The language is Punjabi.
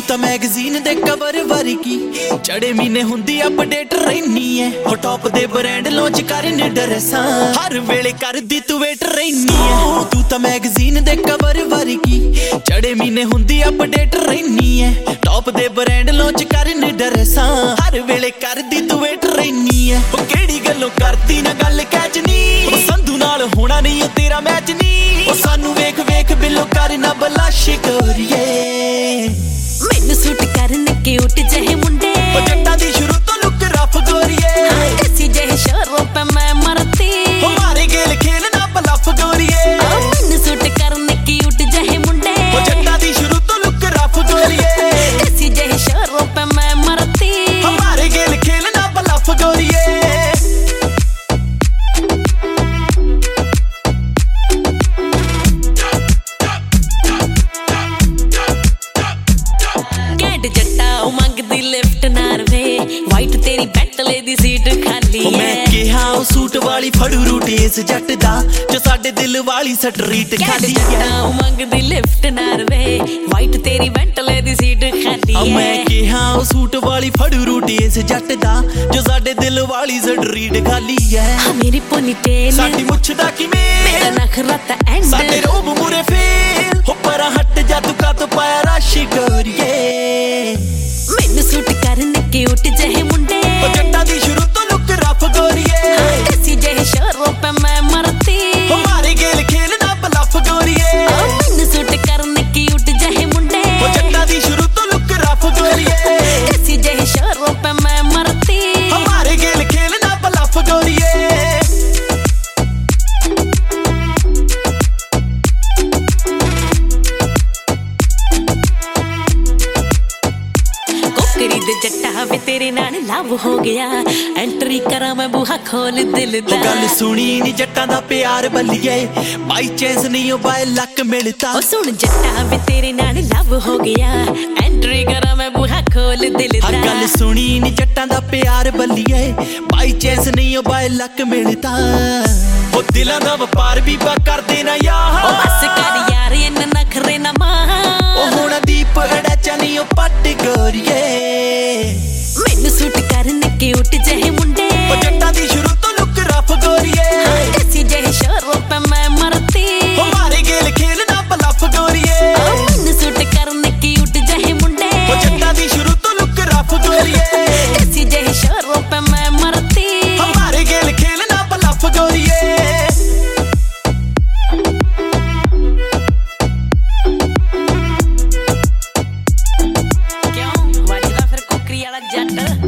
ਤਾਂ ਮੈਗਜ਼ੀਨ ਦੇ ਕਵਰ ਵਰਗੀ ਚੜੇ ਮਹੀਨੇ ਹੁੰਦੀ ਅਪਡੇਟ ਰਹਿਨੀ ਐ ਹੋ ਟੌਪ ਦੇ ਬ੍ਰਾਂਡ ਲਾਂਚ ਕਰਨ ਡਰਸਾਂ ਹਰ ਵੇਲੇ ਕਰਦੀ ਤੂੰ ਵੇਟ ਰਹਿਨੀ ਐ ਤੂੰ ਤਾਂ ਮੈਗਜ਼ੀਨ ਦੇ ਕਵਰ ਵਰਗੀ ਚੜੇ ਮਹੀਨੇ ਹੁੰਦੀ ਅਪਡੇਟ ਰਹਿਨੀ ਐ ਟੌਪ ਦੇ ਬ੍ਰਾਂਡ ਲਾਂਚ ਕਰਨ ਡਰਸਾਂ ਹਰ ਵੇਲੇ ਕਰਦੀ ਤੂੰ ਵੇਟ ਰਹਿਨੀ ਐ ਉਹ ਕਿਹੜੀ ਗੱਲੋਂ ਕਰਦੀ ਨਾ ਗੱਲ ਕੈਚ ਨੀ ਉਹ ਸੰਧੂ ਨਾਲ ਹੋਣਾ ਨਹੀਂ ਉਹ ਤੇਰਾ ਮੈਚ ਨੀ ਉਹ ਸਾਨੂੰ ਵੇਖ ਵੇਖ ਬਿੱਲੋ ਕਰਨਾ ਬਲਾਸ਼ ਕਰੀਏ ਮੈਨੂੰ ਸੂਟ ਕਰਨ ਕਿਊਟ ਜਿਹੇ ਮੁੰਡੇ ਉਹ ਜੱਟਾਂ ਦੀ ਸ਼ੁਰੂ ਤੋਂ ਲੁੱਕ ਰਫ ਗੋਰੀਏ ਐਸੀ ਜਿਹੇ ਸ਼ੋਰੋਂ ਪੇ ਮੈਂ ਮਰਤੀ ਹਮਾਰੇ ਗੇਲ ਖੇਲਣਾ ਬਲਫ ਗੋਰੀਏ ਮੈਨੂੰ ਸੂਟ ਕਰਨ ਕਿਊਟ ਜਿਹੇ ਮੁੰਡੇ ਉਹ ਜੱਟਾਂ ਦੀ ਸ਼ੁਰੂ ਤੋਂ ਲੁੱਕ ਰਫ ਗੋਰੀਏ ਐਸੀ ਜਿਹੇ ਸ਼ੋਰੋਂ ਪੇ ਮੈਂ ਮਰਤੀ ਹਮਾਰੇ ਗੇਲ ਖੇਲਣਾ ਬਲਫ ਗੋਰੀਏ ਮੰਗਦੀ ਲਿਫਟ ਨਾ ਰਵੇ ਵਾਈਟ ਤੇਰੀ ਬੈਂਟਲੇ ਦੀ ਸੀਟ ਖਾਲੀ ਐ ਮੈਂ ਕਿਹਾ ਉਹ ਸੂਟ ਵਾਲੀ ਫੜੂ ਰੂਟ ਇਸ ਜੱਟ ਦਾ ਜੋ ਸਾਡੇ ਦਿਲ ਵਾਲੀ ਸਟਰੀਟ ਖਾਲੀ ਐ ਮੰਗਦੀ ਲਿਫਟ ਨਾ ਰਵੇ ਵਾਈਟ ਤੇਰੀ ਬੈਂਟਲੇ ਦੀ ਸੀਟ ਖਾਲੀ ਐ ਮੈਂ ਕਿਹਾ ਉਹ ਸੂਟ ਵਾਲੀ ਫੜੂ ਰੂਟ ਇਸ ਜੱਟ ਦਾ ਜੋ ਸਾਡੇ ਦਿਲ ਵਾਲੀ ਸਟਰੀਟ ਖਾਲੀ ਐ ਮੇਰੀ ਪੋਨੀ ਟੇਲ ਸਾਡੀ ਮੁੱਛ ਦਾ ਕਿਵੇਂ ਮੇਰਾ ਨਖਰਾ ਤਾਂ ਐਂਡ ਸਾਡੇ ਰੋਬ ਮੂਰੇ ਫੇਲ ਹੋ ਪਰਾਂ ਹਟ ਜਾ ਤੂੰ ਕਾ ਤੋ ਪਾਇਆ ਰਾਸ਼ੀ ਗੋਰੀਏ ਮੈਨੂੰ ਸੂਟ ਕਰਨ ਕਿਊਟ ਜਿਹੇ ਮੁੰਡੇ ਉਹ ਜੱਟਾਂ ਦੀ ਸ਼ੁਰੂ ਤੋਂ ਲੁੱਕ ਰਫ ਗੋਰੀਏ ਐਸੀ ਜਿਹੇ ਸ਼ੋਰੋਂ ਪੇ ਮੈਂ ਮਰਤੀ ਹਮਾਰੇ ਗੇਲ ਖੇਲਣਾ ਬਲਫ ਗੋਰੀਏ ਮੈਨੂੰ ਸੂਟ ਕਰਨ ਕਿਊਟ ਜਿਹੇ ਮੁੰਡੇ ਉਹ ਜੱਟਾਂ ਦੀ ਸ਼ੁਰੂ ਤੋਂ ਲੁੱਕ ਰਫ ਗੋਰੀਏ ਐਸੀ ਜਿਹੇ ਸ਼ੋਰੋਂ ਪੇ ਮੈਂ ਮਰਤੀ ਹਮਾਰੇ ਗੇਲ ਖੇਲਣਾ ਬਲਫ ਗੋਰੀਏ ਦੇ ਜੱਟਾ ਵੇ ਤੇਰੇ ਨਾਲ ਲਵ ਹੋ ਗਿਆ ਐਂਟਰੀ ਕਰਾਂ ਮੈਂ ਬੂਹਾ ਖੋਲ ਦਿਲ ਦਾ ਗੱਲ ਸੁਣੀ ਨੀ ਜੱਟਾਂ ਦਾ ਪਿਆਰ ਬੱਲੀਏ ਬਾਈ ਚਾਂਸ ਨਹੀਂ ਉਹ ਬਾਈ ਲੱਕ ਮਿਲਦਾ ਉਹ ਸੁਣ ਜੱਟਾ ਵੇ ਤੇਰੇ ਨਾਲ ਲਵ ਹੋ ਗਿਆ ਐਂਟਰੀ ਕਰਾਂ ਮੈਂ ਬੂਹਾ ਖੋਲ ਦਿਲ ਦਾ ਗੱਲ ਸੁਣੀ ਨੀ ਜੱਟਾਂ ਦਾ ਪਿਆਰ ਬੱਲੀਏ ਬਾਈ ਚਾਂਸ ਨਹੀਂ ਉਹ ਬਾਈ ਲੱਕ ਮਿਲਦਾ ਉਹ ਦਿਲਾਂ ਦਾ ਵਪਾਰ ਵੀ ਬਾ ਕਰਦੇ ਨਾ ਯਾਰ ਉਹ ਬਸ ਕਰ ਯਾਰ ਇਹਨਾਂ ਨਖਰੇ ਨਾ ਮਾਂ ਉਹ ਹੁਣ ਦੀਪ ਅੜਾਚਾ ਨਹੀਂ ਉਹ ਪੱਟ ਗੋਰੀਏ ਮੈਨੂੰ ਸੂਟ ਕਰਨ ਕਿਊਟ ਜਿਹੇ ਮੁੰਡੇ ਉਹ ਜੱਟਾਂ ਦੀ ਸ਼ੁਰੂ ਤੋਂ ਲੁੱਕ ਰਫ ਗੋਰੀਏ ਐਸੀ ਜਿਹੇ ਸ਼ੋਰੋਂ ਪੇ ਮੈਂ ਮਰਤੀ ਹਮਾਰੇ ਗੇਲ ਖੇਲਣਾ ਬਲਫ ਗੋਰੀਏ ਮੈਨੂੰ ਸੂਟ ਕਰਨ ਕਿਊਟ ਜਿਹੇ ਮੁੰਡੇ ਉਹ ਜੱਟਾਂ ਦੀ ਸ਼ੁਰੂ ਤੋਂ ਲੁੱਕ ਰਫ ਗੋਰੀਏ ਐਸੀ ਜਿਹੇ ਸ਼ੋਰੋਂ ਪੇ ਮੈਂ ਮਰਤੀ ਹਮਾਰੇ ਗੇਲ ਖੇਲਣਾ ਬਲਫ ਗੋਰੀਏ ਕਿਉਂ ਵੱਜਦਾ ਫਿਰ ਕੁਕਰੀ ਵਾਲਾ ਜੱਟ